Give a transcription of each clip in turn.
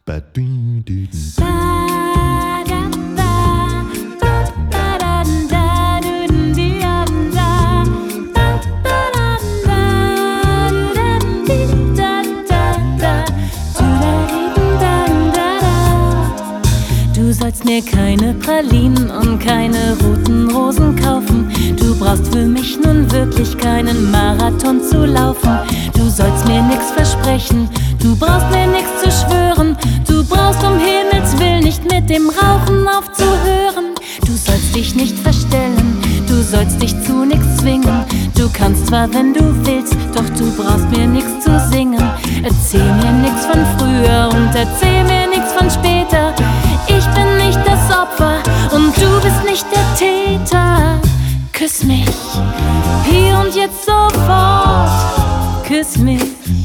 Du sollst mir keine Pralinen und keine roten Rosen kaufen. Du brauchst für mich nun wirklich keinen Marathon zu laufen. Du sollst mir nix versprechen, du brauchst mir nix zu schwören. Du brauchst um Himmels Willen nicht mit dem Rauchen aufzuhören. Du sollst dich nicht verstellen, du sollst dich zu nix zwingen. Du kannst zwar, wenn du willst, doch du brauchst mir nix zu singen. Erzähl mir nix von früher und erzähl mir nix von später. Ich bin nicht das Opfer und du bist nicht der Täter. Küss mich, hier und jetzt sofort. Küss mich,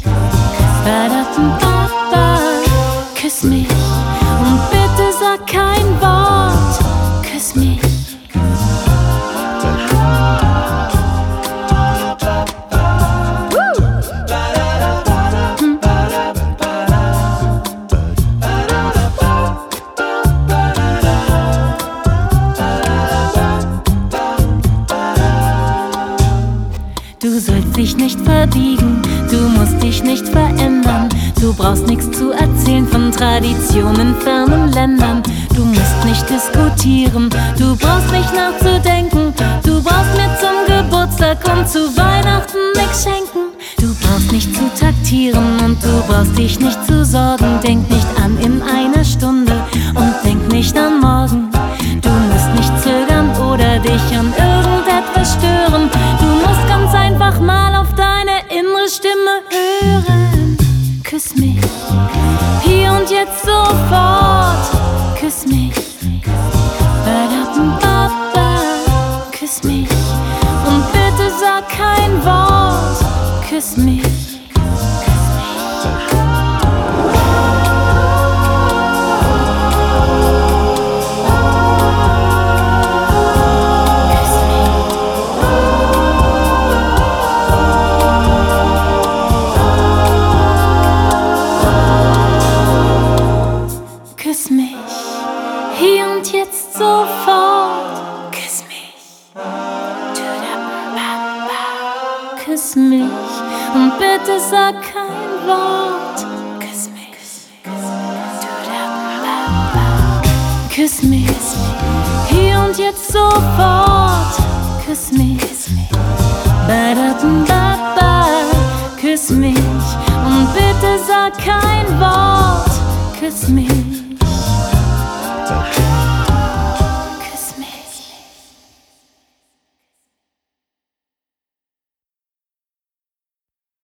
küss mich und bitte sag kein Wort. Küss mich. Du sollst dich nicht verbiegen, du musst dich nicht verändern. Du brauchst nichts zu erzählen von Traditionen in fernen Ländern. Du musst nicht diskutieren, du brauchst nicht nachzudenken. Du brauchst mir zum Geburtstag und zu Weihnachten nichts schenken. Du brauchst nicht zu taktieren und du brauchst dich nicht zu sorgen. Denk nicht an in einer Stunde und denk nicht an morgen. Du musst nicht zögern oder dich an irgendetwas stören. Du musst ganz einfach mal auf deine innere Stimme hören. Küss mich, hier und jetzt sofort. Küss mich, küss mich und bitte sag kein Wort. Küss mich. Küss mich, hier und jetzt sofort. Küss mich. Küss mich und bitte sag kein Wort. Küss mich. Küss mich, hier und jetzt sofort. Küss mich. Küss mich und bitte sag kein Wort. Küss mich.